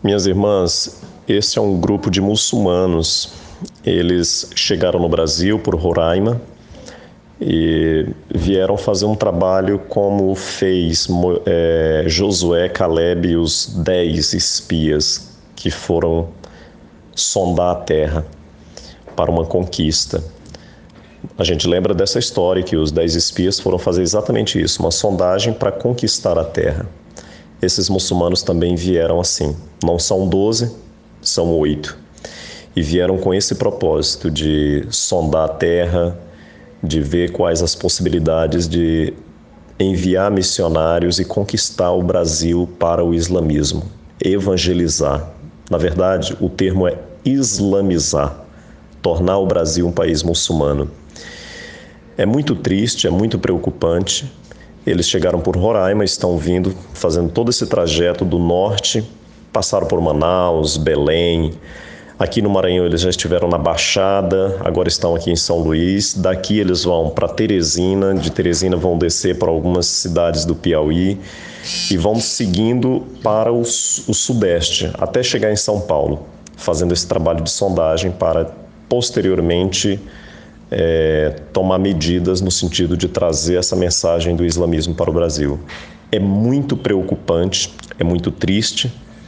Minhas irmãs, esse é um grupo de muçulmanos. Eles chegaram no Brasil por Roraima e vieram fazer um trabalho como fez Josué, Caleb e os 10 espias que foram sondar a terra para uma conquista. A gente lembra dessa história que os 10 espias foram fazer exatamente isso, uma sondagem para conquistar a terra. Esses muçulmanos também vieram assim. Não são 12, são 8. E vieram com esse propósito de sondar a terra, de ver quais as possibilidades de enviar missionários e conquistar o Brasil para o islamismo, evangelizar. Na verdade, o termo é islamizar, tornar o Brasil um país muçulmano. É muito triste, é muito preocupante. Eles chegaram por Roraima, estão vindo, fazendo todo esse trajeto do norte, passaram por Manaus, Belém. Aqui no Maranhão eles já estiveram na Baixada, agora estão aqui em São Luís. Daqui eles vão para Teresina, de Teresina vão descer para algumas cidades do Piauí e vão seguindo para o sudeste, até chegar em São Paulo, fazendo esse trabalho de sondagem para posteriormente tomar medidas no sentido de trazer essa mensagem do islamismo para o Brasil. É muito preocupante, é muito triste,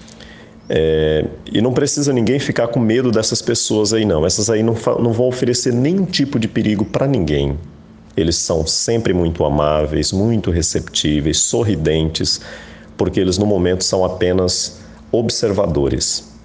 e não precisa ninguém ficar com medo dessas pessoas aí não. Essas aí não vão oferecer nenhum tipo de perigo para ninguém. Eles são sempre muito amáveis, muito receptíveis, sorridentes, porque eles no momento são apenas observadores.